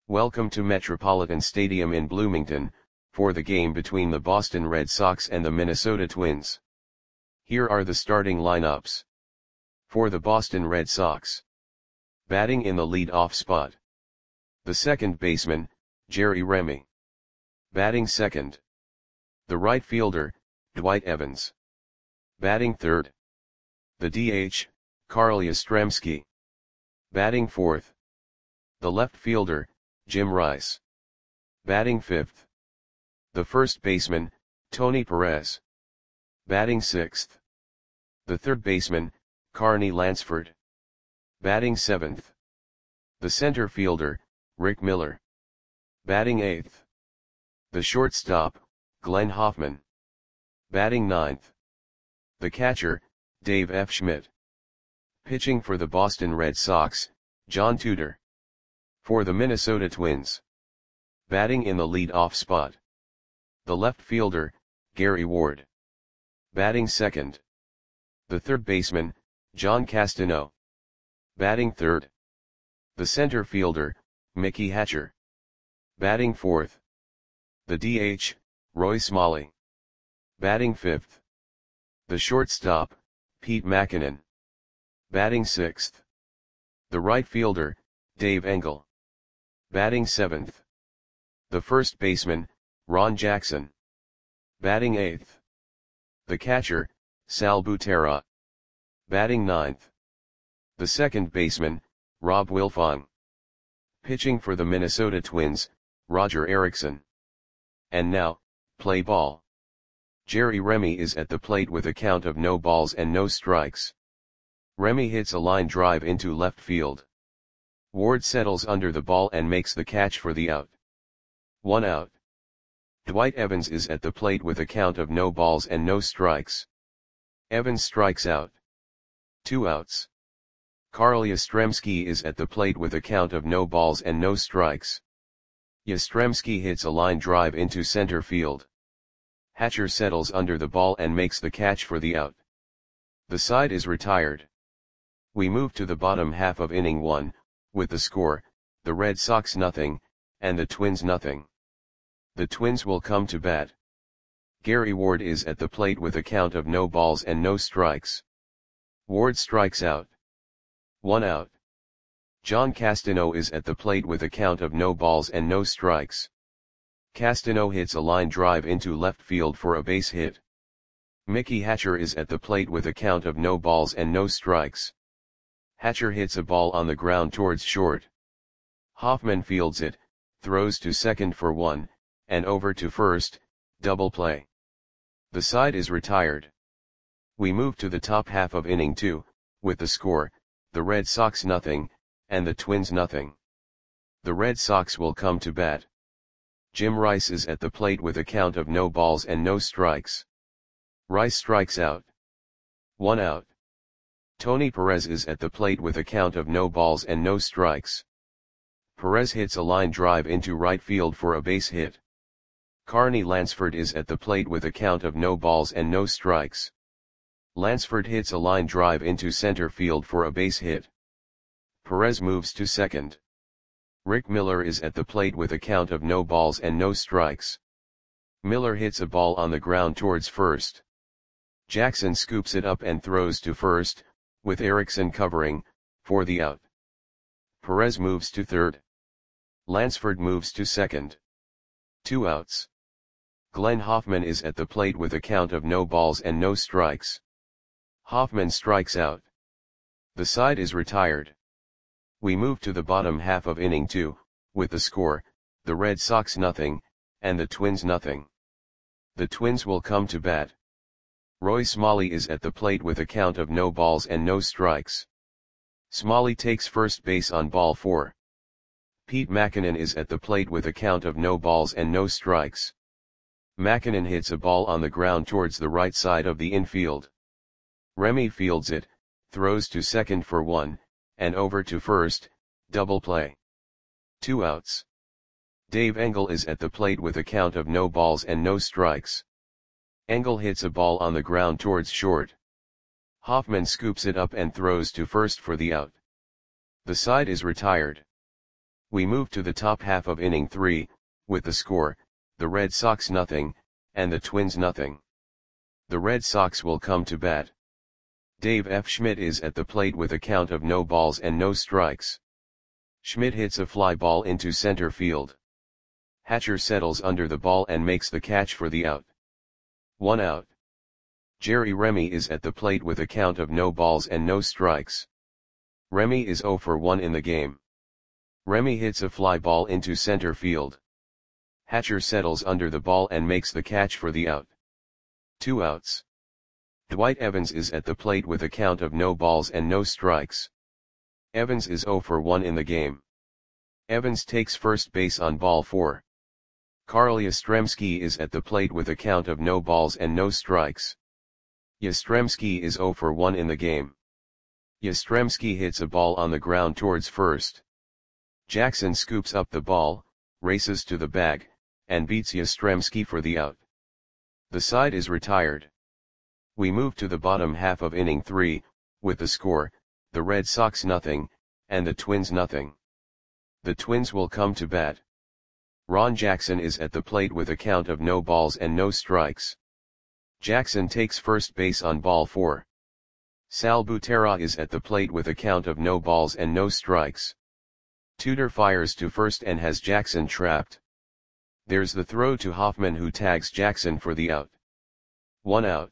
Welcome to Metropolitan Stadium in Bloomington, for the game between the Boston Red Sox and the Minnesota Twins. Here are the starting lineups. For the Boston Red Sox. Batting in the lead-off spot. The second baseman, Jerry Remy. Batting second. The right fielder, Dwight Evans. Batting third. The DH, Carl Yastrzemski. Batting fourth. The left fielder, Jim Rice. Batting fifth. The first baseman, Tony Perez. Batting sixth. The third baseman, Carney Lansford. Batting seventh. The center fielder, Rick Miller. Batting eighth. The shortstop, Glenn Hoffman. Batting ninth. The catcher, Dave F. Schmidt. Pitching for the Boston Red Sox, John Tudor. For the Minnesota Twins. Batting in the lead-off spot. The left fielder, Gary Ward. Batting second. The third baseman, John Castano. Batting third. The center fielder, Mickey Hatcher. Batting fourth. The DH, Roy Smalley. Batting fifth. The shortstop, Pete Mackinnon. Batting sixth. The right fielder, Dave Engel. Batting seventh. The first baseman, Ron Jackson. Batting eighth. The catcher, Sal Butera. Batting ninth. The second baseman, Rob Wilfong. Pitching for the Minnesota Twins, Roger Erickson. And now, play ball. Jerry Remy is at the plate with a count of no balls and no strikes. Remy hits a line drive into left field. Ward settles under the ball and makes the catch for the out. 1 out. Dwight Evans is at the plate with a count of no balls and no strikes. Evans strikes out. 2 outs. Carl Yastrzemski is at the plate with a count of no balls and no strikes. Yastrzemski hits a line drive into center field. Hatcher settles under the ball and makes the catch for the out. The side is retired. We move to the bottom half of inning 1, with the score, the Red Sox nothing, and the Twins nothing. The Twins will come to bat. Gary Ward is at the plate with a count of no balls and no strikes. Ward strikes out. 1 out. John Castano is at the plate with a count of no balls and no strikes. Castano hits a line drive into left field for a base hit. Mickey Hatcher is at the plate with a count of no balls and no strikes. Hatcher hits a ball on the ground towards short. Hoffman fields it, throws to second for 1, and over to first, double play. The side is retired. We move to the top half of inning 2, with the score, the Red Sox nothing, and the Twins nothing. The Red Sox will come to bat. Jim Rice is at the plate with a count of no balls and no strikes. Rice strikes out. 1 out. Tony Perez is at the plate with a count of no balls and no strikes. Perez hits a line drive into right field for a base hit. Carney Lansford is at the plate with a count of no balls and no strikes. Lansford hits a line drive into center field for a base hit. Perez moves to second. Rick Miller is at the plate with a count of no balls and no strikes. Miller hits a ball on the ground towards first. Jackson scoops it up and throws to first, with Erickson covering, for the out. Perez moves to third. Lansford moves to second. 2 outs. Glenn Hoffman is at the plate with a count of no balls and no strikes. Hoffman strikes out. The side is retired. We move to the bottom half of inning 2, with the score, the Red Sox nothing, and the Twins nothing. The Twins will come to bat. Roy Smalley is at the plate with a count of no balls and no strikes. Smalley takes first base on ball 4. Pete Mackinnon is at the plate with a count of no balls and no strikes. Mackinnon hits a ball on the ground towards the right side of the infield. Remy fields it, throws to second for 1, and over to first, double play. 2 outs. Dave Engel is at the plate with a count of no balls and no strikes. Engel hits a ball on the ground towards short. Hoffman scoops it up and throws to first for the out. The side is retired. We move to the top half of inning 3, with the score, the Red Sox nothing, and the Twins nothing. The Red Sox will come to bat. Dave F. Schmidt is at the plate with a count of no balls and no strikes. Schmidt hits a fly ball into center field. Hatcher settles under the ball and makes the catch for the out. 1 out. Jerry Remy is at the plate with a count of no balls and no strikes. Remy is 0 for 1 in the game. Remy hits a fly ball into center field. Hatcher settles under the ball and makes the catch for the out. 2 outs. Dwight Evans is at the plate with a count of no balls and no strikes. Evans is 0 for 1 in the game. Evans takes first base on ball 4. Carl Yastrzemski is at the plate with a count of no balls and no strikes. Yastrzemski is 0 for 1 in the game. Yastrzemski hits a ball on the ground towards first. Jackson scoops up the ball, races to the bag, and beats Yastrzemski for the out. The side is retired. We move to the bottom half of inning 3, with the score, the Red Sox nothing, and the Twins nothing. The Twins will come to bat. Ron Jackson is at the plate with a count of no balls and no strikes. Jackson takes first base on ball 4. Sal Butera is at the plate with a count of no balls and no strikes. Tudor fires to first and has Jackson trapped. There's the throw to Hoffman, who tags Jackson for the out. 1 out.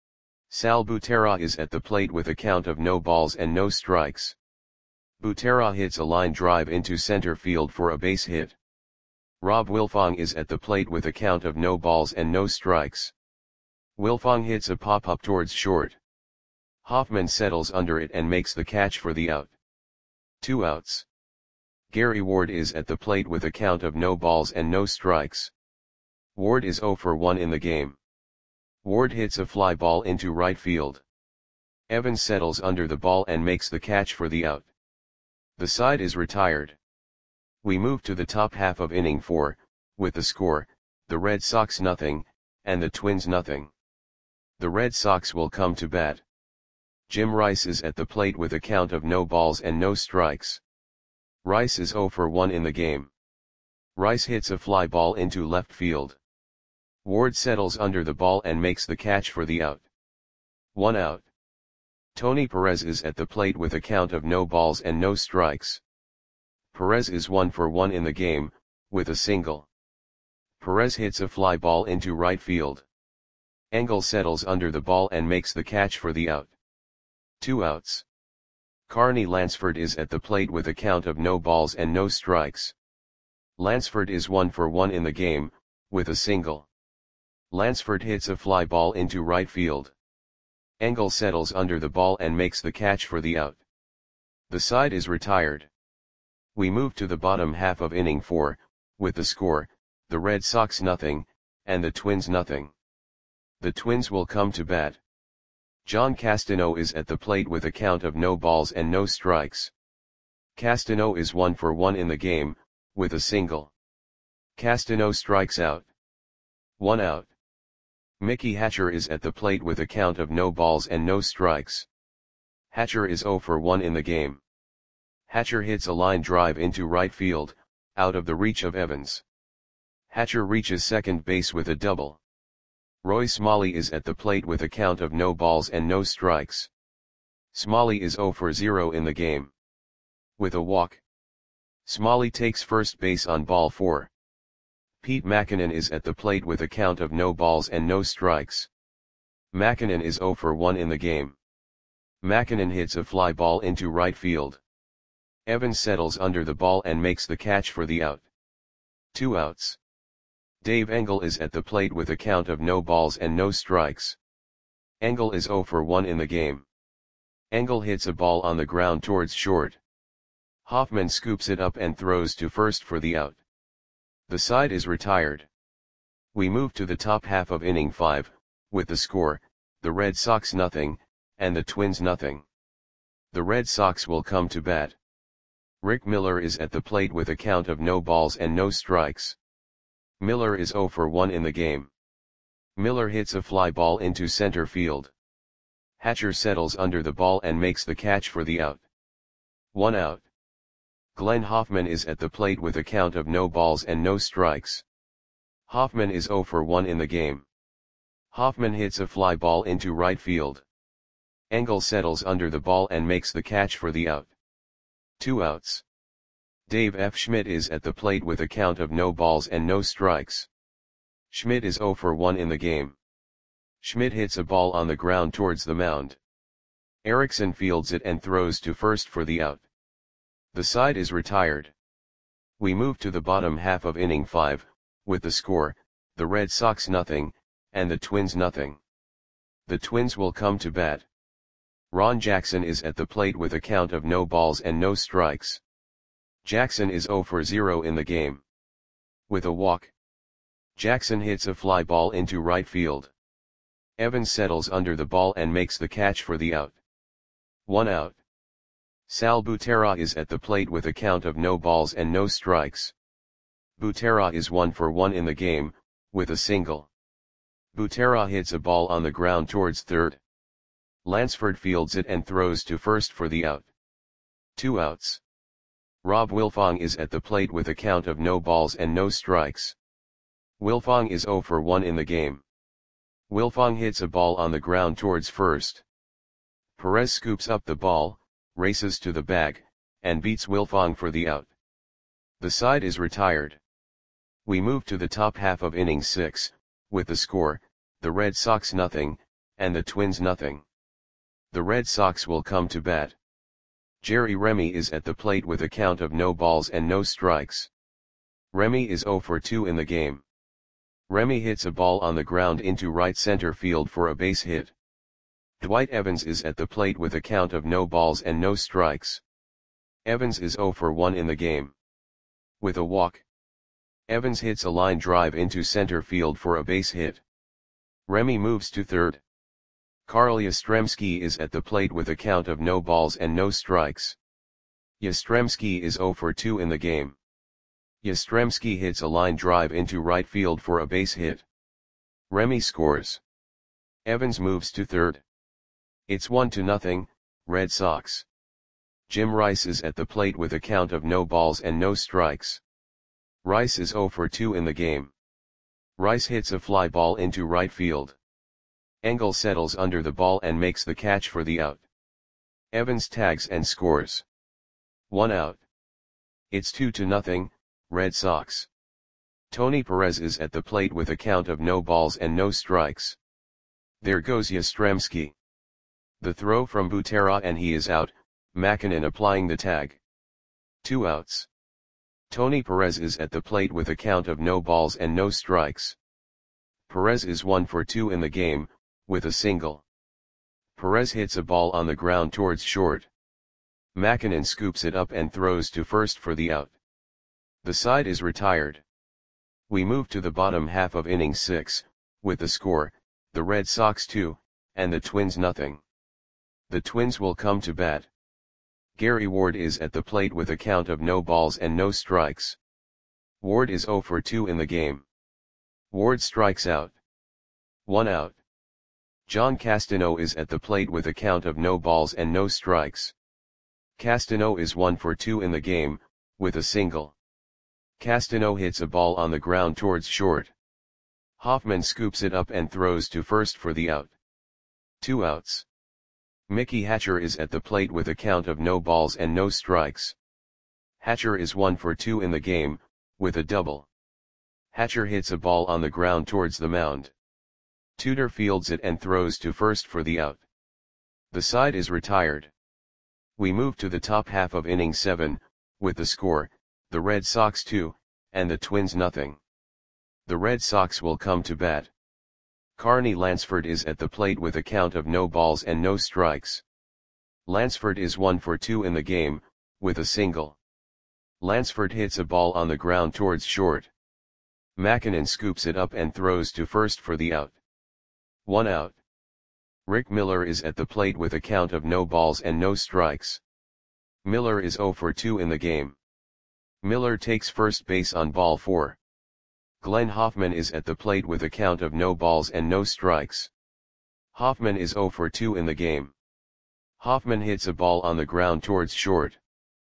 Sal Butera is at the plate with a count of no balls and no strikes. Butera hits a line drive into center field for a base hit. Rob Wilfong is at the plate with a count of no balls and no strikes. Wilfong hits a pop-up towards short. Hoffman settles under it and makes the catch for the out. 2 outs. Gary Ward is at the plate with a count of no balls and no strikes. Ward is 0 for 1 in the game. Ward hits a fly ball into right field. Evans settles under the ball and makes the catch for the out. The side is retired. We move to the top half of inning 4, with the score, the Red Sox nothing, and the Twins nothing. The Red Sox will come to bat. Jim Rice is at the plate with a count of no balls and no strikes. Rice is 0 for 1 in the game. Rice hits a fly ball into left field. Ward settles under the ball and makes the catch for the out. 1 out. Tony Perez is at the plate with a count of no balls and no strikes. Perez is 1 for 1 in the game, with a single. Perez hits a fly ball into right field. Engel settles under the ball and makes the catch for the out. 2 outs. Carney Lansford is at the plate with a count of no balls and no strikes. Lansford is 1 for 1 in the game, with a single. Lansford hits a fly ball into right field. Engel settles under the ball and makes the catch for the out. The side is retired. We move to the bottom half of inning 4, with the score, the Red Sox nothing, and the Twins nothing. The Twins will come to bat. John Castano is at the plate with a count of no balls and no strikes. Castano is 1 for 1 in the game, with a single. Castano strikes out. 1 out. Mickey Hatcher is at the plate with a count of no balls and no strikes. Hatcher is 0 for 1 in the game. Hatcher hits a line drive into right field, out of the reach of Evans. Hatcher reaches second base with a double. Roy Smalley is at the plate with a count of no balls and no strikes. Smalley is 0 for 0 in the game. With a walk. Smalley takes first base on ball 4. Pete Mackinnon is at the plate with a count of no balls and no strikes. Mackinnon is 0 for 1 in the game. Mackinnon hits a fly ball into right field. Evans settles under the ball and makes the catch for the out. 2 outs. Dave Engel is at the plate with a count of no balls and no strikes. Engel is 0 for 1 in the game. Engel hits a ball on the ground towards short. Hoffman scoops it up and throws to first for the out. The side is retired. We move to the top half of inning 5, with the score, the Red Sox nothing, and the Twins nothing. The Red Sox will come to bat. Rick Miller is at the plate with a count of no balls and no strikes. Miller is 0 for 1 in the game. Miller hits a fly ball into center field. Hatcher settles under the ball and makes the catch for the out. 1 out. Glenn Hoffman is at the plate with a count of no balls and no strikes. Hoffman is 0 for 1 in the game. Hoffman hits a fly ball into right field. Engel settles under the ball and makes the catch for the out. 2 outs. Dave F. Schmidt is at the plate with a count of no balls and no strikes. Schmidt is 0 for 1 in the game. Schmidt hits a ball on the ground towards the mound. Erickson fields it and throws to first for the out. The side is retired. We move to the bottom half of inning 5, with the score, the Red Sox nothing, and the Twins nothing. The Twins will come to bat. Ron Jackson is at the plate with a count of no balls and no strikes. Jackson is 0 for 0 in the game. With a walk, Jackson hits a fly ball into right field. Evans settles under the ball and makes the catch for the out. 1 out. Sal Butera is at the plate with a count of no balls and no strikes. Butera is 1 for 1 in the game, with a single. Butera hits a ball on the ground towards third. Lansford fields it and throws to first for the out. 2 outs. Rob Wilfong is at the plate with a count of no balls and no strikes. Wilfong is 0 for 1 in the game. Wilfong hits a ball on the ground towards first. Perez scoops up the ball, races to the bag, and beats Wilfong for the out. The side is retired. We move to the top half of inning 6, with the score, the Red Sox nothing, and the Twins nothing. The Red Sox will come to bat. Jerry Remy is at the plate with a count of no balls and no strikes. Remy is 0 for 2 in the game. Remy hits a ball on the ground into right center field for a base hit. Dwight Evans is at the plate with a count of no balls and no strikes. Evans is 0 for 1 in the game. With a walk, Evans hits a line drive into center field for a base hit. Remy moves to third. Carl Yastrzemski is at the plate with a count of no balls and no strikes. Yastrzemski is 0 for 2 in the game. Yastrzemski hits a line drive into right field for a base hit. Remy scores. Evans moves to third. It's 1-0, Red Sox. Jim Rice is at the plate with a count of no balls and no strikes. Rice is 0 for 2 in the game. Rice hits a fly ball into right field. Engel settles under the ball and makes the catch for the out. Evans tags and scores. 1 out. It's 2-0, Red Sox. Tony Perez is at the plate with a count of no balls and no strikes. There goes Yastrzemski. The throw from Butera and he is out, Makinen applying the tag. 2 outs. Tony Perez is at the plate with a count of no balls and no strikes. Perez is 1 for 2 in the game, with a single. Perez hits a ball on the ground towards short. Makinen scoops it up and throws to first for the out. The side is retired. We move to the bottom half of inning 6, with the score, the Red Sox 2, and the Twins nothing. The Twins will come to bat. Gary Ward is at the plate with a count of no balls and no strikes. Ward is 0 for 2 in the game. Ward strikes out. 1 out. John Castano is at the plate with a count of no balls and no strikes. Castano is 1 for 2 in the game, with a single. Castano hits a ball on the ground towards short. Hoffman scoops it up and throws to first for the out. 2 outs. Mickey Hatcher is at the plate with a count of no balls and no strikes. Hatcher is 1 for 2 in the game, with a double. Hatcher hits a ball on the ground towards the mound. Tudor fields it and throws to first for the out. The side is retired. We move to the top half of inning 7, with the score, the Red Sox 2, and the Twins nothing. The Red Sox will come to bat. Carney Lansford is at the plate with a count of no balls and no strikes. Lansford is 1 for 2 in the game, with a single. Lansford hits a ball on the ground towards short. Makinen scoops it up and throws to first for the out. 1 out. Rick Miller is at the plate with a count of no balls and no strikes. Miller is 0 for 2 in the game. Miller takes first base on ball 4. Glenn Hoffman is at the plate with a count of no balls and no strikes. Hoffman is 0 for 2 in the game. Hoffman hits a ball on the ground towards short.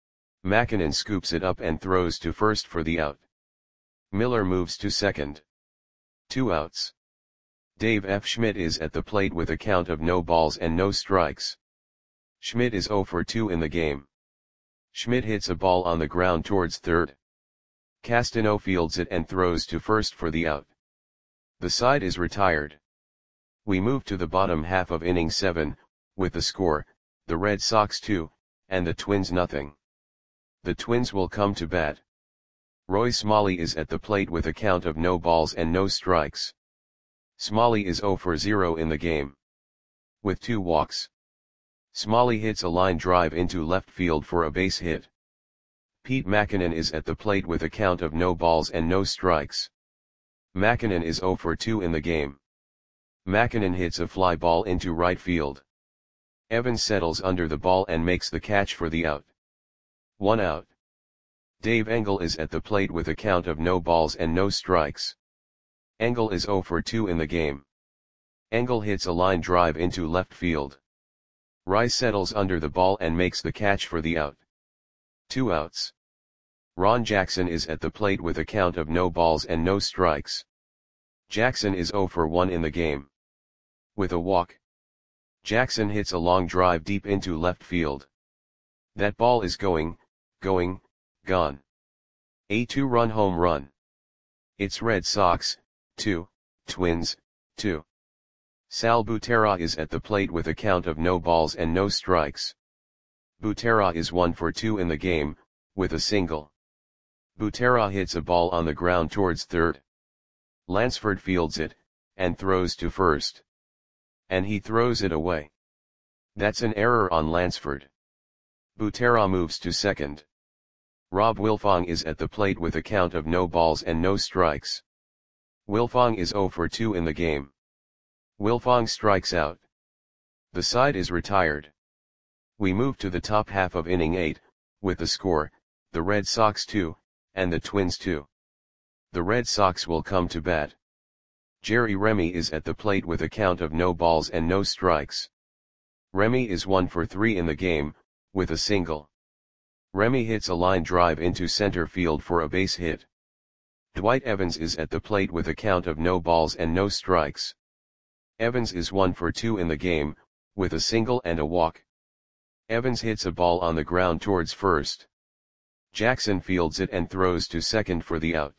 McKinnon scoops it up and throws to first for the out. Miller moves to second. 2 outs. Dave F. Schmidt is at the plate with a count of no balls and no strikes. Schmidt is 0 for 2 in the game. Schmidt hits a ball on the ground towards third. Castano fields it and throws to first for the out. The side is retired. We move to the bottom half of inning 7, with the score, the Red Sox 2, and the Twins nothing. The Twins will come to bat. Roy Smalley is at the plate with a count of no balls and no strikes. Smalley is 0 for 0 in the game. With 2 walks. Smalley hits a line drive into left field for a base hit. Pete Mackinnon is at the plate with a count of no balls and no strikes. Mackinnon is 0 for 2 in the game. Mackinnon hits a fly ball into right field. Evans settles under the ball and makes the catch for the out. 1 out. Dave Engel is at the plate with a count of no balls and no strikes. Engel is 0 for 2 in the game. Engel hits a line drive into left field. Rice settles under the ball and makes the catch for the out. 2 outs. Ron Jackson is at the plate with a count of no balls and no strikes. Jackson is 0 for 1 in the game. With a walk. Jackson hits a long drive deep into left field. That ball is gone. A 2-run home run. It's Red Sox, 2, Twins, 2. Sal Butera is at the plate with a count of no balls and no strikes. Butera is 1 for 2 in the game, with a single. Butera hits a ball on the ground towards third. Lansford fields it, and throws to first. And he throws it away. That's an error on Lansford. Butera moves to second. Rob Wilfong is at the plate with a count of no balls and no strikes. Wilfong is 0 for 2 in the game. Wilfong strikes out. The side is retired. We move to the top half of inning 8, with the score, the Red Sox 2, and the Twins 2. The Red Sox will come to bat. Jerry Remy is at the plate with a count of no balls and no strikes. Remy is 1 for 3 in the game, with a single. Remy hits a line drive into center field for a base hit. Dwight Evans is at the plate with a count of no balls and no strikes. Evans is 1 for 2 in the game, with a single and a walk. Evans hits a ball on the ground towards first. Jackson fields it and throws to second for the out.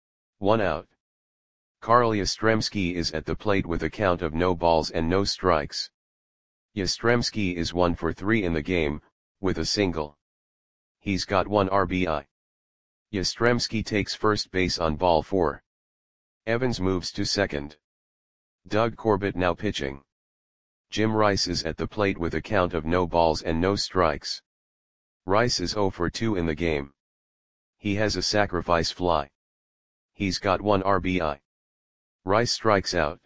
1 out. Carl Yastrzemski is at the plate with a count of no balls and no strikes. Yastrzemski is 1 for 3 in the game, with a single. He's got 1 RBI. Yastrzemski takes first base on ball 4. Evans moves to second. Doug Corbett now pitching. Jim Rice is at the plate with a count of no balls and no strikes. Rice is 0 for 2 in the game. He has a sacrifice fly. He's got 1 RBI. Rice strikes out.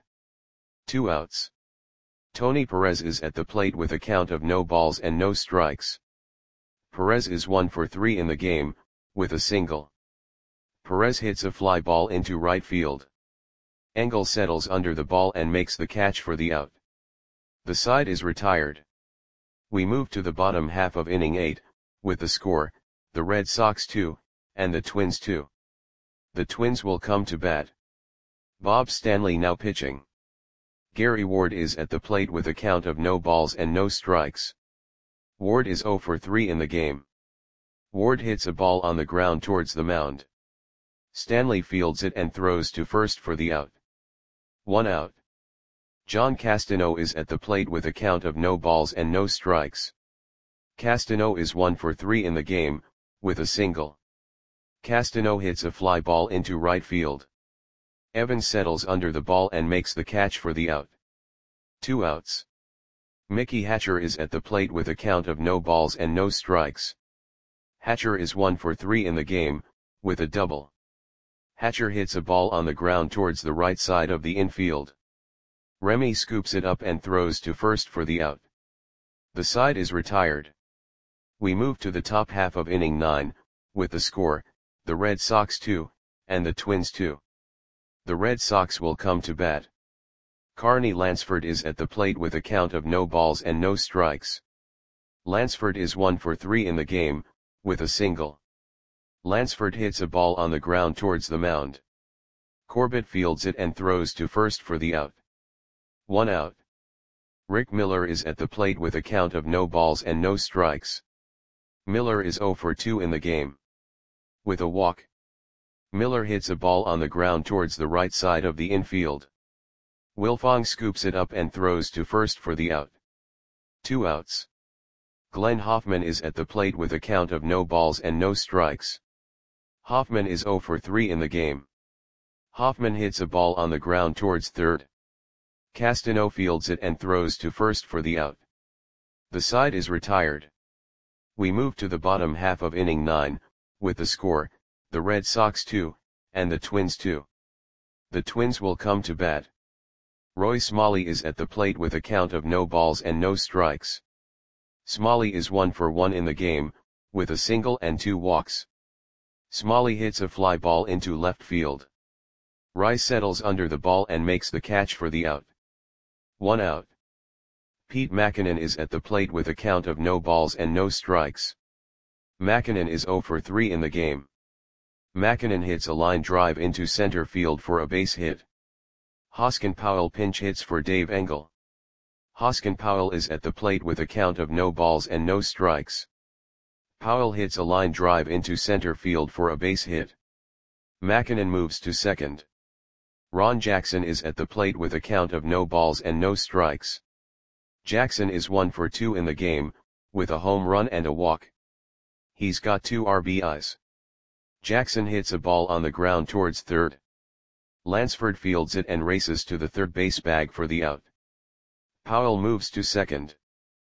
2 outs. Tony Perez is at the plate with a count of no balls and no strikes. Perez is 1 for 3 in the game, with a single. Perez hits a fly ball into right field. Engel settles under the ball and makes the catch for the out. The side is retired. We move to the bottom half of inning 8, with the score, the Red Sox 2, and the Twins 2. The Twins will come to bat. Bob Stanley now pitching. Gary Ward is at the plate with a count of no balls and no strikes. Ward is 0 for 3 in the game. Ward hits a ball on the ground towards the mound. Stanley fields it and throws to first for the out. 1 out. John Castano is at the plate with a count of no balls and no strikes. Castano is 1 for 3 in the game, with a single. Castano hits a fly ball into right field. Evans settles under the ball and makes the catch for the out. 2 outs. Mickey Hatcher is at the plate with a count of no balls and no strikes. Hatcher is 1 for 3 in the game, with a double. Hatcher hits a ball on the ground towards the right side of the infield. Remy scoops it up and throws to first for the out. The side is retired. We move to the top half of inning 9, with the score, the Red Sox 2, and the Twins 2. The Red Sox will come to bat. Carney Lansford is at the plate with a count of no balls and no strikes. Lansford is 1 for 3 in the game, with a single. Lansford hits a ball on the ground towards the mound. Corbett fields it and throws to first for the out. 1 out. Rick Miller is at the plate with a count of no balls and no strikes. Miller is 0 for 2 in the game. With a walk, Miller hits a ball on the ground towards the right side of the infield. Wilfong scoops it up and throws to first for the out. 2 outs. Glenn Hoffman is at the plate with a count of no balls and no strikes. Hoffman is 0 for 3 in the game. Hoffman hits a ball on the ground towards third. Castano fields it and throws to first for the out. The side is retired. We move to the bottom half of inning 9, with the score, the Red Sox 2, and the Twins 2. The Twins will come to bat. Roy Smalley is at the plate with a count of no balls and no strikes. Smalley is 1 for 1 in the game, with a single and 2 walks. Smalley hits a fly ball into left field. Rice settles under the ball and makes the catch for the out. 1 out. Pete Mackinnon is at the plate with a count of no balls and no strikes. Mackinnon is 0 for 3 in the game. Mackinnon hits a line drive into center field for a base hit. Hoskin Powell pinch hits for Dave Engel. Hoskin Powell is at the plate with a count of no balls and no strikes. Powell hits a line drive into center field for a base hit. Mackinnon moves to second. Ron Jackson is at the plate with a count of no balls and no strikes. Jackson is 1 for 2 in the game, with a home run and a walk. He's got 2 RBIs. Jackson hits a ball on the ground towards third. Lansford fields it and races to the third base bag for the out. Powell moves to second.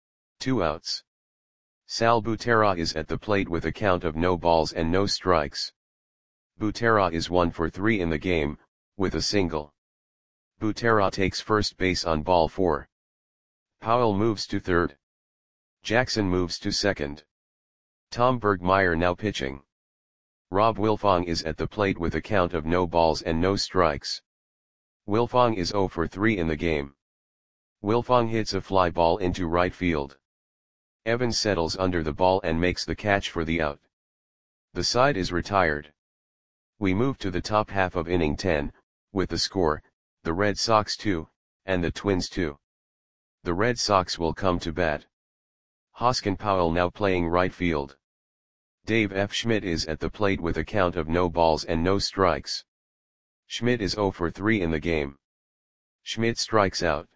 2 outs. Sal Butera is at the plate with a count of no balls and no strikes. Butera is 1 for 3 in the game, with a single. Butera takes first base on ball 4. Powell moves to third. Jackson moves to second. Tom Bergmeyer now pitching. Rob Wilfong is at the plate with a count of no balls and no strikes. Wilfong is 0 for 3 in the game. Wilfong hits a fly ball into right field. Evans settles under the ball and makes the catch for the out. The side is retired. We move to the top half of inning 10, with the score, the Red Sox 2, and the Twins 2. The Red Sox will come to bat. Hoskin Powell now playing right field. Dave F. Schmidt is at the plate with a count of no balls and no strikes. Schmidt is 0 for 3 in the game. Schmidt strikes out.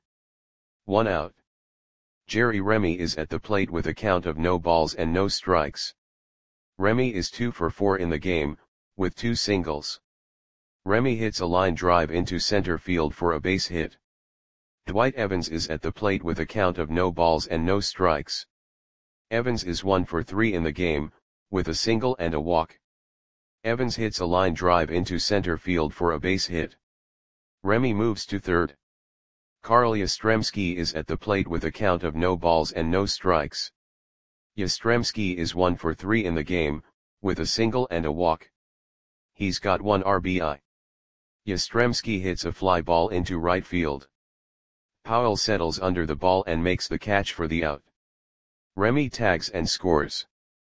1 out. Jerry Remy is at the plate with a count of no balls and no strikes. Remy is 2 for 4 in the game, with 2 singles. Remy hits a line drive into center field for a base hit. Dwight Evans is at the plate with a count of no balls and no strikes. Evans is 1 for 3 in the game, with a single and a walk. Evans hits a line drive into center field for a base hit. Remy moves to third. Carl Yastrzemski is at the plate with a count of no balls and no strikes. Yastrzemski is 1 for 3 in the game, with a single and a walk. He's got 1 RBI. Yastrzemski hits a fly ball into right field. Powell settles under the ball and makes the catch for the out. Remy tags and scores.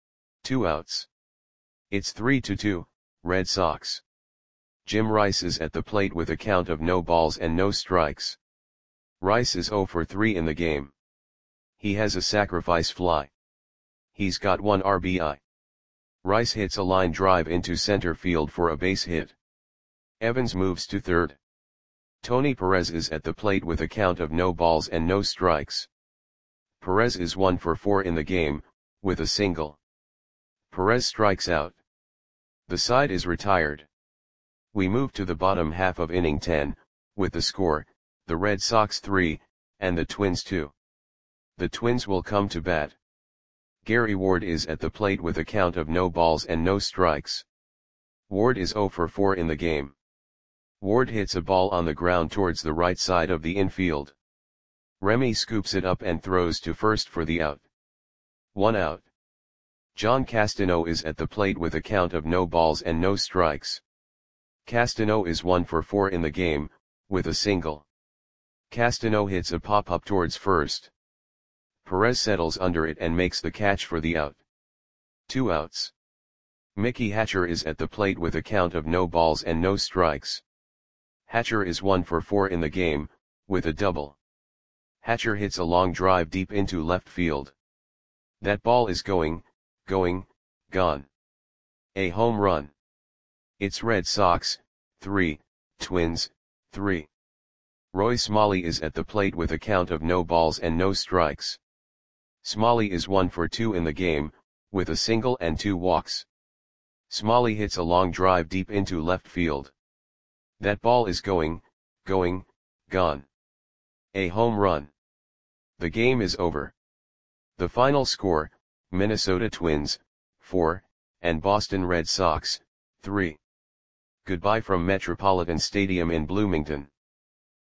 2 outs. It's 3-2, Red Sox. Jim Rice is at the plate with a count of no balls and no strikes. Rice is 0 for 3 in the game. He has a sacrifice fly. He's got 1 RBI. Rice hits a line drive into center field for a base hit. Evans moves to third. Tony Perez is at the plate with a count of no balls and no strikes. Perez is 1 for 4 in the game, with a single. Perez strikes out. The side is retired. We move to the bottom half of inning 10, with the score, the Red Sox 3, and the Twins 2. The Twins will come to bat. Gary Ward is at the plate with a count of no balls and no strikes. Ward is 0 for 4 in the game. Ward hits a ball on the ground towards the right side of the infield. Remy scoops it up and throws to first for the out. 1 out. John Castano is at the plate with a count of no balls and no strikes. Castano is 1 for 4 in the game, with a single. Castano hits a pop-up towards first. Perez settles under it and makes the catch for the out. 2 outs. Mickey Hatcher is at the plate with a count of no balls and no strikes. Hatcher is 1 for 4 in the game, with a double. Hatcher hits a long drive deep into left field. That ball is going, gone. A home run. It's Red Sox, 3, Twins, 3. Roy Smalley is at the plate with a count of no balls and no strikes. Smalley is 1 for 2 in the game, with a single and 2 walks. Smalley hits a long drive deep into left field. That ball is going, gone. A home run. The game is over. The final score, Minnesota Twins, 4, and Boston Red Sox, 3. Goodbye from Metropolitan Stadium in Bloomington.